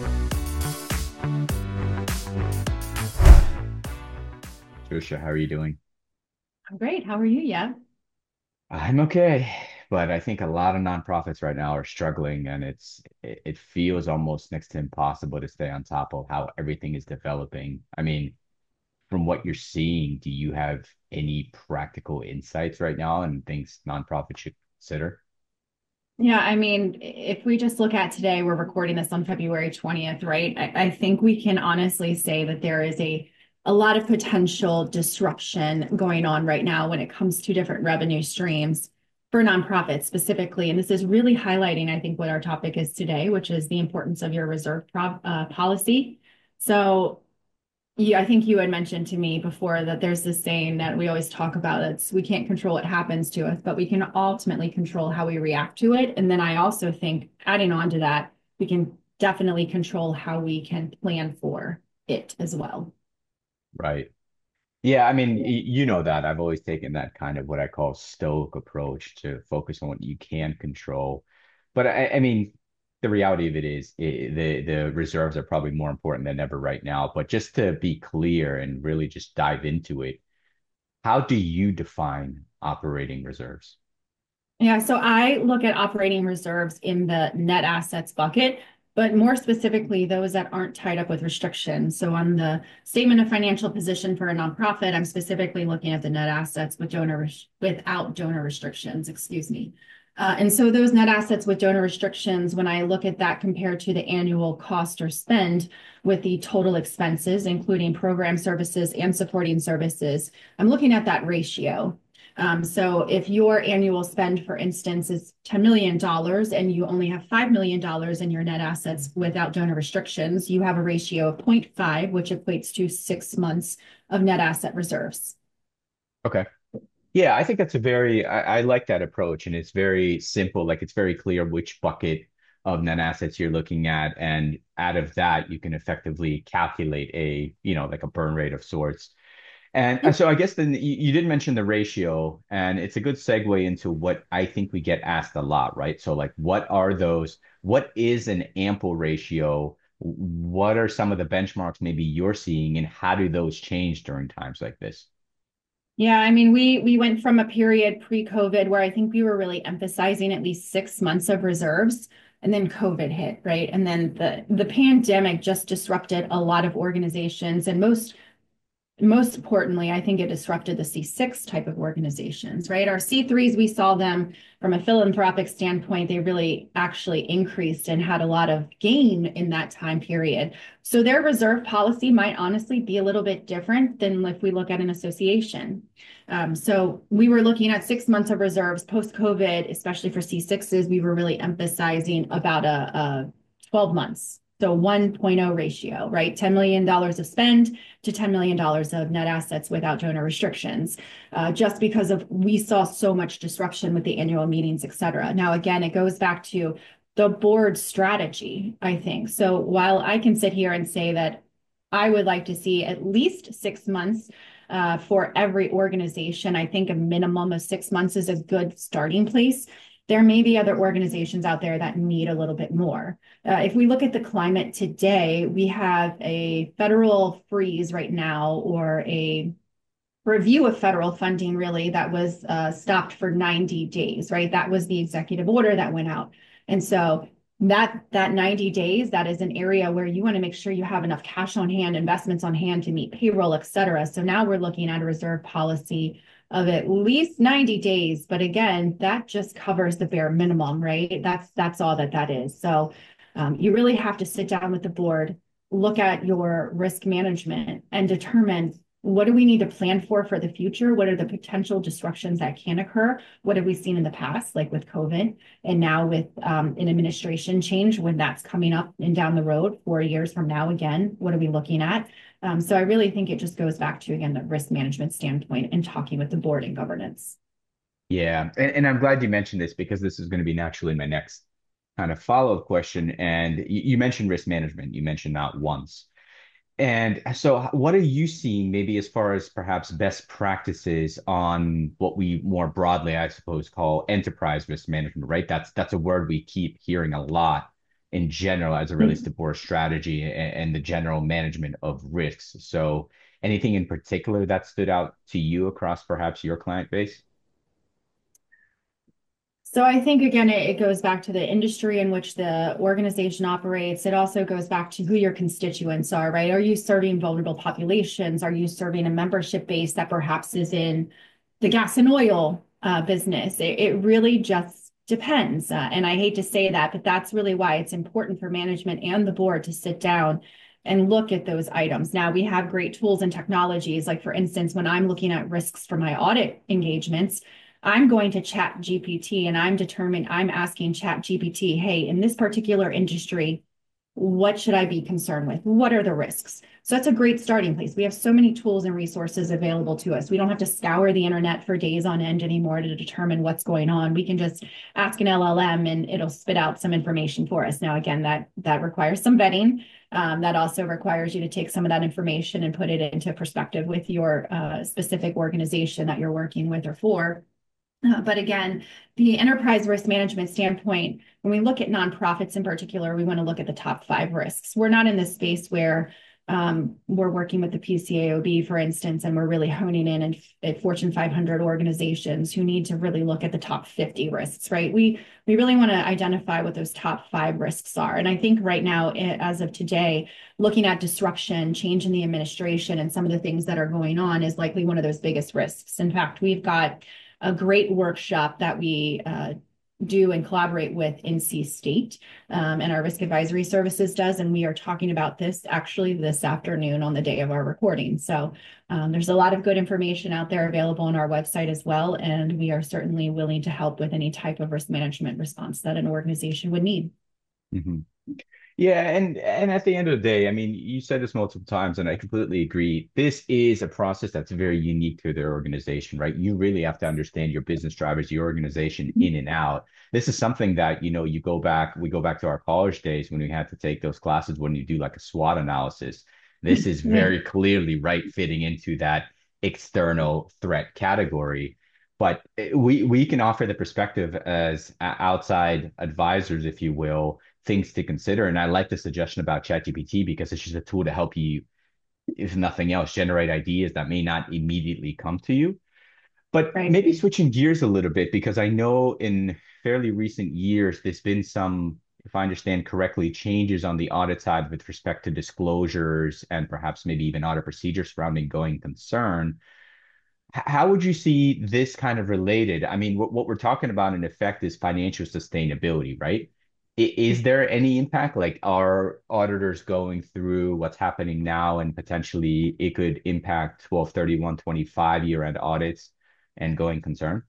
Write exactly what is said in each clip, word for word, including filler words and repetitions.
Trisha, how are you doing? I'm great. How are you? Yeah. I'm okay, but I think a lot of nonprofits right now are struggling, and it's it, it feels almost next to impossible to stay on top of how everything is developing. I mean, from what you're seeing, do you have any practical insights right now and things nonprofits should consider? Yeah, I mean, if we just look at today, we're recording this on February twentieth, right? I, I think we can honestly say that there is a a lot of potential disruption going on right now when it comes to different revenue streams for nonprofits specifically. And this is really highlighting, I think, what our topic is today, which is the importance of your reserve prop, uh, policy. So Yeah, I think you had mentioned to me before that there's this saying that we always talk about that's we can't control what happens to us, but we can ultimately control how we react to it. And then I also think adding on to that, we can definitely control how we can plan for it as well. Right. Yeah, I mean, y- you know that I've always taken that kind of what I call stoic approach to focus on what you can control. But I, I mean, the reality of it is I the the reserves are probably more important than ever right now. But just to be clear and really just dive into it, how do you define operating reserves? Yeah, so I look at operating reserves in the net assets bucket, but more specifically, those that aren't tied up with restrictions. So on the statement of financial position for a nonprofit, I'm specifically looking at the net assets with donor res- without donor restrictions, excuse me. Uh, and so those net assets with donor restrictions, when I look at that compared to the annual cost or spend with the total expenses, including program services and supporting services, I'm looking at that ratio. Um, so if your annual spend, for instance, is ten million dollars and you only have five million dollars in your net assets without donor restrictions, you have a ratio of zero point five, which equates to six months of net asset reserves. Okay. Yeah, I think that's a very, I, I like that approach. And it's very simple. Like it's very clear which bucket of net assets you're looking at. And out of that, you can effectively calculate a, you know, like a burn rate of sorts. And uh, so I guess then you, you did mention the ratio, and it's a good segue into what I think we get asked a lot, right? So like, what are those, what is an ample ratio? What are some of the benchmarks maybe you're seeing, and how do those change during times like this? Yeah, I mean, we we went from a period pre-COVID where I think we were really emphasizing at least six months of reserves, and then COVID hit, right? And then the the pandemic just disrupted a lot of organizations, and most most importantly, I think it disrupted the C six type of organizations, right? Our C threes, we saw them from a philanthropic standpoint, they really actually increased and had a lot of gain in that time period. So their reserve policy might honestly be a little bit different than if we look at an association. Um, so we were looking at six months of reserves post-COVID, especially for C sixes, we were really emphasizing about a, a twelve months. So one point oh ratio, right? ten million dollars of spend to ten million dollars of net assets without donor restrictions, uh, just because of we saw so much disruption with the annual meetings, et cetera. Now, again, it goes back to the board strategy, I think. So while I can sit here and say that I would like to see at least six months uh, for every organization, I think a minimum of six months is a good starting place. There may be other organizations out there that need a little bit more. Uh, if we look at the climate today, we have a federal freeze right now, or a review of federal funding, really, that was uh, stopped for ninety days, right? That was the executive order that went out. And so that that ninety days, that is an area where you want to make sure you have enough cash on hand, investments on hand to meet payroll, et cetera. So now we're looking at a reserve policy of at least ninety days. But again, that just covers the bare minimum, right? That's that's all that that is. So um, you really have to sit down with the board, look at your risk management, and determine what do we need to plan for for the future? What are the potential disruptions that can occur? What have we seen in the past, like with COVID, and now with um, an administration change when that's coming up and down the road four years from now? Again, what are we looking at? Um, so I really think it just goes back to, again, the risk management standpoint and talking with the board and governance. Yeah, and, and I'm glad you mentioned this because this is going to be naturally my next kind of follow-up question. And you, you mentioned risk management. You mentioned not once. And so, what are you seeing maybe as far as perhaps best practices on what we more broadly, I suppose, call enterprise risk management, right? That's that's a word we keep hearing a lot. in general as it relates to board strategy and, and the general management of risks. So anything in particular that stood out to you across perhaps your client base? So I think again, it, it goes back to the industry in which the organization operates. It also goes back to who your constituents are, right? Are you serving vulnerable populations? Are you serving a membership base that perhaps is in the gas and oil uh, business? It, it really just depends. Uh, and I hate to say that, but that's really why it's important for management and the board to sit down and look at those items. Now, we have great tools and technologies. Like, for instance, when I'm looking at risks for my audit engagements, I'm going to Chat G P T and I'm determined, I'm asking Chat G P T, hey, in this particular industry, what should I be concerned with? What are the risks? So that's a great starting place. We have so many tools and resources available to us. We don't have to scour the internet for days on end anymore to determine what's going on. We can just ask an L L M and it'll spit out some information for us. Now, again, that that requires some vetting. Um, that also requires you to take some of that information and put it into perspective with your uh, specific organization that you're working with or for. Uh, but again, the enterprise risk management standpoint, when we look at nonprofits in particular, we want to look at the top five risks. We're not in this space where um, we're working with the P C A O B, for instance, and we're really honing in at, at Fortune five hundred organizations who need to really look at the top fifty risks, right? We we really want to identify what those top five risks are. And I think right now, as of today, looking at disruption, change in the administration, and some of the things that are going on is likely one of those biggest risks. In fact, we've got a great workshop that we uh, do and collaborate with N C State um, and our risk advisory services does. And we are talking about this actually this afternoon on the day of our recording. So um, there's a lot of good information out there available on our website as well. And we are certainly willing to help with any type of risk management response that an organization would need. Mm-hmm. Yeah, and and at the end of the day, I mean, you said this multiple times, and I completely agree. This is a process that's very unique to their organization, right? You really have to understand your business drivers, your organization in and out. This is something that, you know, you go back, we go back to our college days when we had to take those classes when you do like a SWOT analysis. This is Yeah. very clearly right fitting into that external threat category. But we we can offer the perspective as outside advisors, if you will, things to consider. And I like the suggestion about ChatGPT because it's just a tool to help you, if nothing else, generate ideas that may not immediately come to you. But Right. maybe switching gears a little bit, because I know in fairly recent years, there's been some, if I understand correctly, changes on the audit side with respect to disclosures and perhaps maybe even audit procedures surrounding going concern. How would you see this kind of related? I mean, what, what we're talking about in effect is financial sustainability, right? I- Is there any impact? Like, are auditors going through what's happening now and potentially it could impact twelve thirty-one twenty-five year-end audits and going concern?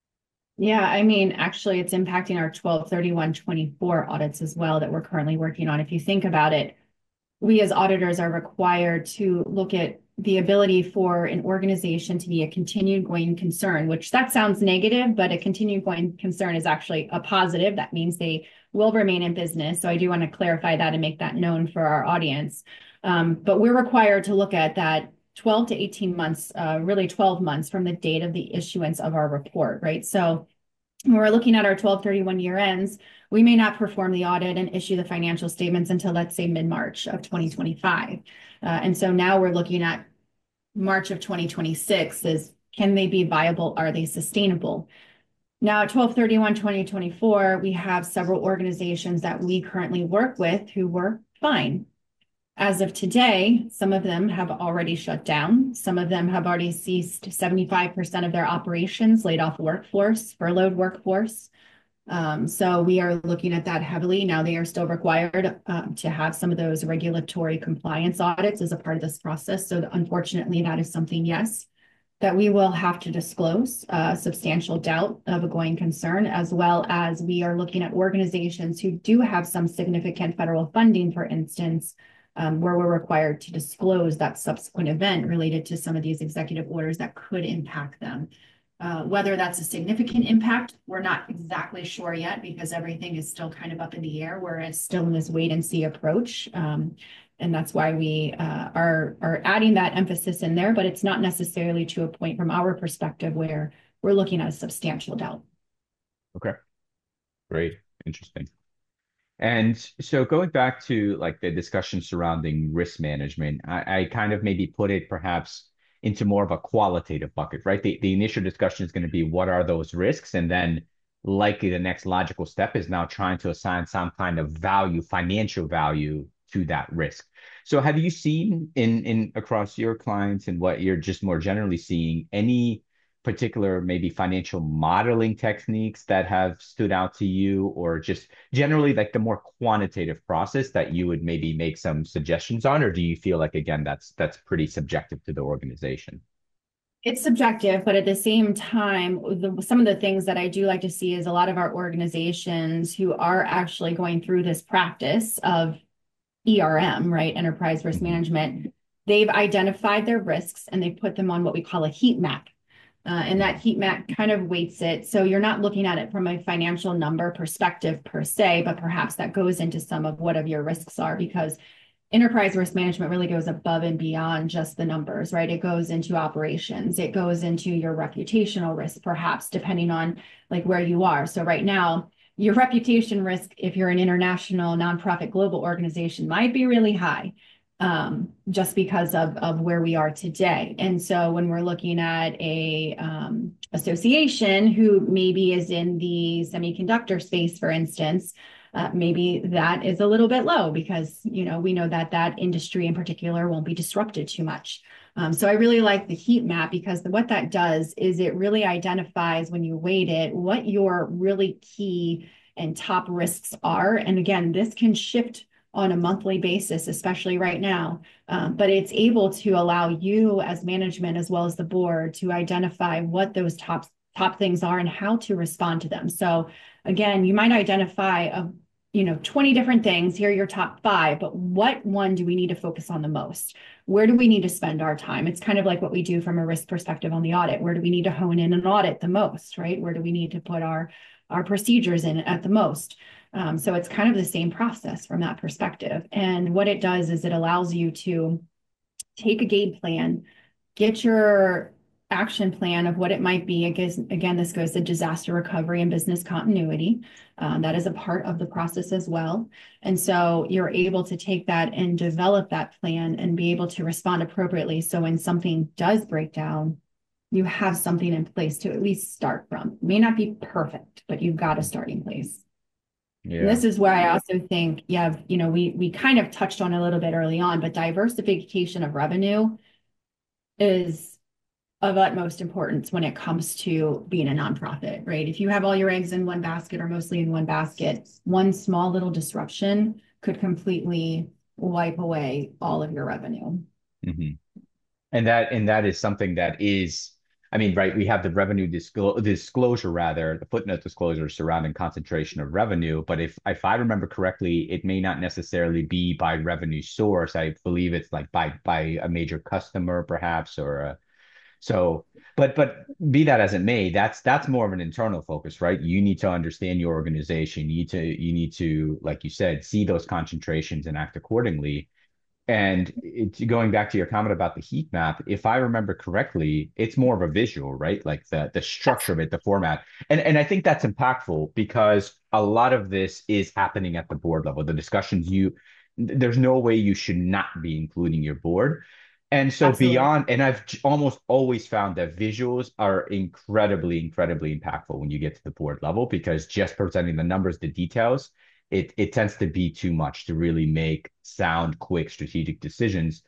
Yeah, I mean, actually, it's impacting our twelve thirty-one twenty-four audits as well that we're currently working on. If you think about it, we as auditors are required to look at the ability for an organization to be a continued going concern, which that sounds negative, but a continued going concern is actually a positive. That means they will remain in business. So I do want to clarify that and make that known for our audience. Um, but we're required to look at that twelve to eighteen months, uh, really twelve months from the date of the issuance of our report, right? So when we're looking at our twelve thirty-one year ends, we may not perform the audit and issue the financial statements until, let's say, mid-March of twenty twenty-five. Uh, and so now we're looking at March of twenty twenty-six is, can they be viable? Are they sustainable? Now at twelve thirty-one twenty twenty-four, we have several organizations that we currently work with who were fine. As of today, some of them have already shut down. Some of them have already ceased seventy-five percent of their operations, laid off workforce, furloughed workforce. Um, so we are looking at that heavily. Now they are still required um, to have some of those regulatory compliance audits as a part of this process. So unfortunately, that is something, yes, that we will have to disclose uh, substantial doubt of a going concern, as well as we are looking at organizations who do have some significant federal funding, for instance, um, where we're required to disclose that subsequent event related to some of these executive orders that could impact them. Uh, whether that's a significant impact, we're not exactly sure yet because everything is still kind of up in the air. We're still in this wait and see approach. Um, and that's why we uh, are, are adding that emphasis in there, but it's not necessarily to a point from our perspective where we're looking at a substantial doubt. Okay, great. Interesting. And so going back to like the discussion surrounding risk management, I, I kind of maybe put it perhaps into more of a qualitative bucket, right? The, the initial discussion is going to be what are those risks? And then likely the next logical step is now trying to assign some kind of value, financial value to that risk. So have you seen in in across your clients and what you're just more generally seeing any particular maybe financial modeling techniques that have stood out to you, or just generally like the more quantitative process that you would maybe make some suggestions on, or do you feel like again that's that's pretty subjective to the organization? It's subjective, but at the same time, the, some of the things that I do like to see is a lot of our organizations who are actually going through this practice of E R M, right? Enterprise risk Hmm. management. They've identified their risks and they've put them on what we call a heat map. Uh, and that heat map kind of weights it. So you're not looking at it from a financial number perspective per se, but perhaps that goes into some of what of your risks are, because enterprise risk management really goes above and beyond just the numbers, right? It goes into operations. It goes into your reputational risk, perhaps, depending on like where you are. So right now, your reputation risk, if you're an international nonprofit global organization, might be really high, um, just because of, of where we are today. And so when we're looking at a um, association who maybe is in the semiconductor space, for instance, uh, maybe that is a little bit low because, you know, we know that that industry in particular won't be disrupted too much. Um, so I really like the heat map because the, what that does is it really identifies when you weight it what your really key and top risks are. And again, this can shift on a monthly basis, especially right now. Um, but it's able to allow you as management as well as the board to identify what those top top things are and how to respond to them. So again, you might identify a you know twenty different things. Here are your top five, but what one do we need to focus on the most? Where do we need to spend our time? It's kind of like what we do from a risk perspective on the audit. Where do we need to hone in and audit the most, right? Where do we need to put our our procedures in at the most? Um, so it's kind of the same process from that perspective. And what it does is it allows you to take a game plan, get your action plan of what it might be. Again, again this goes to disaster recovery and business continuity. Um, that is a part of the process as well. And so you're able to take that and develop that plan and be able to respond appropriately. So when something does break down, you have something in place to at least start from. It may not be perfect, but you've got a starting place. And Yeah. this is where I also think, yeah, you know, we we kind of touched on a little bit early on, but diversification of revenue is of utmost importance when it comes to being a nonprofit, right? If you have all your eggs in one basket or mostly in one basket, one small little disruption could completely wipe away all of your revenue. Hmm. And that and that is something that is, I mean, right, we have the revenue disclo disclosure rather, the footnote disclosure surrounding concentration of revenue. But if if I remember correctly, it may not necessarily be by revenue source. I believe it's like by by a major customer, perhaps, or a, so. But but be that as it may, that's that's more of an internal focus, right? You need to understand your organization. You need to you need to, like you said, see those concentrations and act accordingly. And it's going back to your comment about the heat map, if I remember correctly, it's more of a visual, right? Like the the structure of it, the format. And and I think that's impactful because a lot of this is happening at the board level. The discussions you there's no way you should not be including your board. And so Absolutely. beyond, and I've j- almost always found that visuals are incredibly, incredibly impactful when you get to the board level because just presenting the numbers, the details, it it tends to be too much to really make sound, quick, strategic decisions.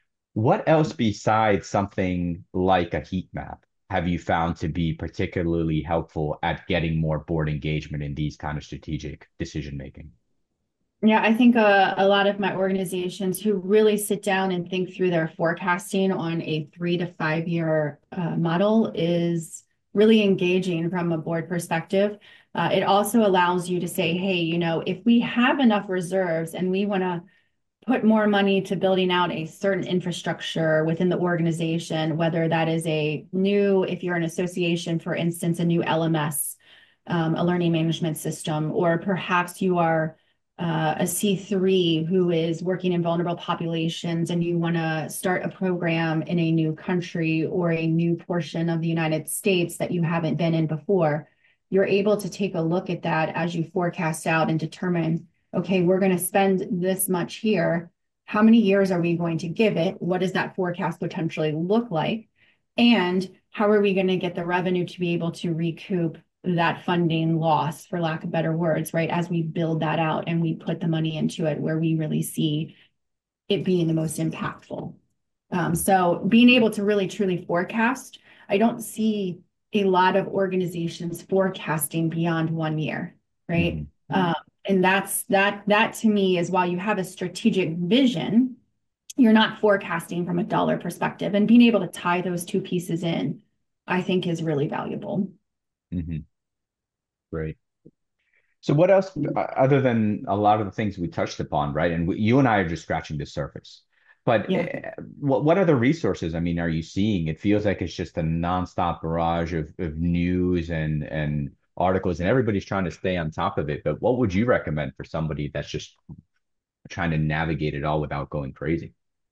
What else besides something like a heat map have you found to be particularly helpful at getting more board engagement in these kind of strategic decision making? Yeah, I think uh, a lot of my organizations who really sit down and think through their forecasting on a three to five year uh, model is really engaging from a board perspective. Uh, it also allows you to say, hey, you know, if we have enough reserves and we want to put more money to building out a certain infrastructure within the organization, whether that is a new, if you're an association, for instance, a new L M S, um, a learning management system, or perhaps you are uh, a C three who is working in vulnerable populations and you want to start a program in a new country or a new portion of the United States that you haven't been in before, you're able to take a look at that as you forecast out and determine okay, we're going to spend this much here. How many years are we going to give it? What does that forecast potentially look like? And how are we going to get the revenue to be able to recoup that funding loss, for lack of better words, right? As we build that out and we put the money into it where we really see it being the most impactful. Um, so being able to really truly forecast, I don't see a lot of organizations forecasting beyond one year, right? Mhm. Um, and that's that that to me is, while you have a strategic vision, you're not forecasting from a dollar perspective, and being able to tie those two pieces in, I think, is really valuable. Mhm. Great. So what else, uh, other than a lot of the things we touched upon, right? And we, you and I are just scratching the surface. But Yeah. uh, what what other resources, I mean, are you seeing? It feels like it's just a nonstop barrage of, of news and and articles, and everybody's trying to stay on top of it. But what would you recommend for somebody that's just trying to navigate it all without going crazy?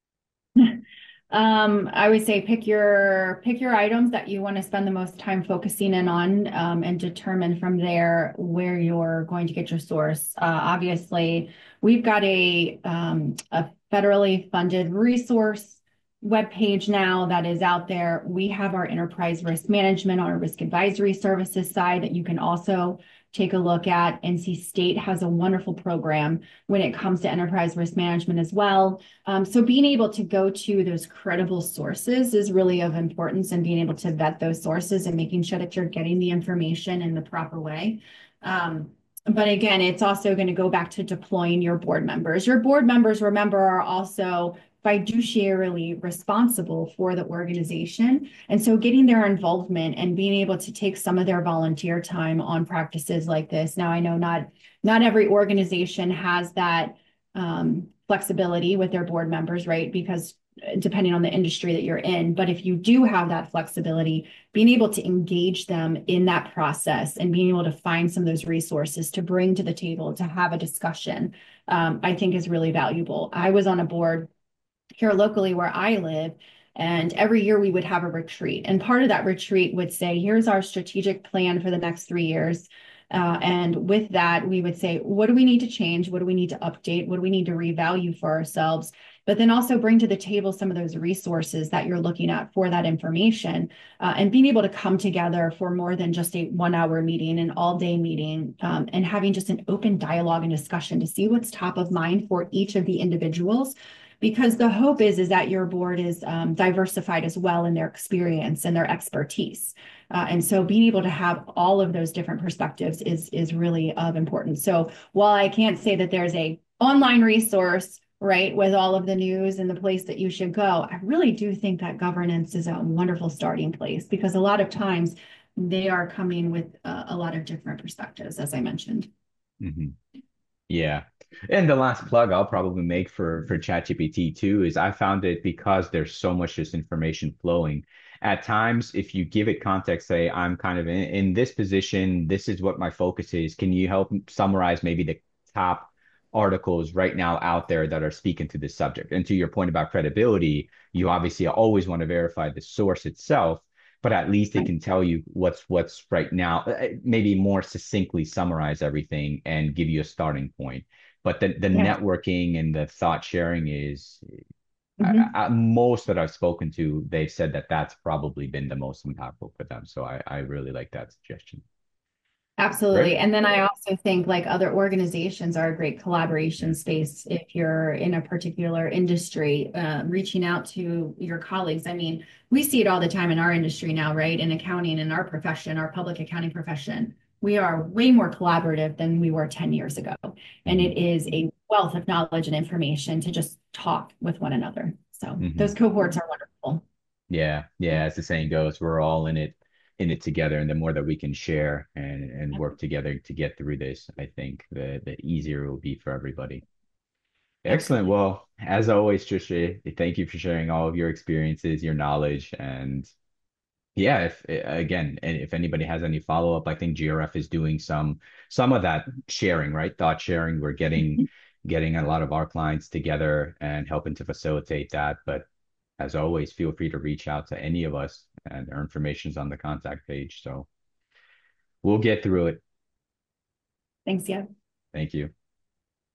Um, I would say pick your pick your items that you want to spend the most time focusing in on, um, and determine from there where you're going to get your source. Uh, obviously, we've got a um, a federally funded resource webpage now that is out there. We have our enterprise risk management on our risk advisory services side that you can also take a look at. N C State has a wonderful program when it comes to enterprise risk management as well. Um, so being able to go to those credible sources is really of importance, and being able to vet those sources and making sure that you're getting the information in the proper way. Um, but again, it's also going to go back to deploying your board members. Your board members, remember, are also fiduciarily responsible for the organization. And so getting their involvement and being able to take some of their volunteer time on practices like this. Now, I know not not every organization has that um, flexibility with their board members, right? Because depending on the industry that you're in. But if you do have that flexibility, being able to engage them in that process and being able to find some of those resources to bring to the table to have a discussion, um, I think is really valuable. I was on a board here locally where I live. And every year we would have a retreat. And part of that retreat would say, here's our strategic plan for the next three years. Uh, and with that, we would say, what do we need to change? What do we need to update? What do we need to revalue for ourselves? But then also bring to the table some of those resources that you're looking at for that information, uh, and being able to come together for more than just a one hour meeting, an all day meeting, um, and having just an open dialogue and discussion to see what's top of mind for each of the individuals, because the hope is is that your board is um, diversified as well in their experience and their expertise. Uh, and so being able to have all of those different perspectives is is really of importance. So while I can't say that there's a online resource, right, with all of the news and the place that you should go, I really do think that governance is a wonderful starting place, because a lot of times they are coming with uh, a lot of different perspectives, as I mentioned. Mhm. Yeah. And the last plug I'll probably make for for ChatGPT too is I found it, because there's so much just information flowing. At times, if you give it context, say, I'm kind of in, in this position, this is what my focus is. Can you help summarize maybe the top articles right now out there that are speaking to this subject? And to your point about credibility, you obviously always want to verify the source itself, but at least it Right. can tell you what's what's right now, uh, maybe more succinctly summarize everything and give you a starting point. But the the Yeah. networking and the thought sharing is, I, Mhm. I, most that I've spoken to, they've said that that's probably been the most impactful for them. So I, I really like that suggestion. Absolutely. Great. And then I also think like other organizations are a great collaboration space if you're in a particular industry, uh, reaching out to your colleagues. I mean, we see it all the time in our industry now, right? In accounting, in our profession, our public accounting profession, we are way more collaborative than we were ten years ago. And Hmm. it is a wealth of knowledge and information to just talk with one another. So those Hmm. cohorts are wonderful. Yeah, yeah. As the saying goes, we're all in it, in it together, and the more that we can share and and work together to get through this, I think the the easier it will be for everybody. Excellent. Absolutely. Well, as always, Trisha, thank you for sharing all of your experiences, your knowledge, and yeah, if again, and if anybody has any follow-up, I think G R F is doing some some of that sharing, right? Thought sharing. We're getting getting a lot of our clients together and helping to facilitate that. But as always, feel free to reach out to any of us, and our information's on the contact page. So we'll get through it. Thanks, yeah. Thank you.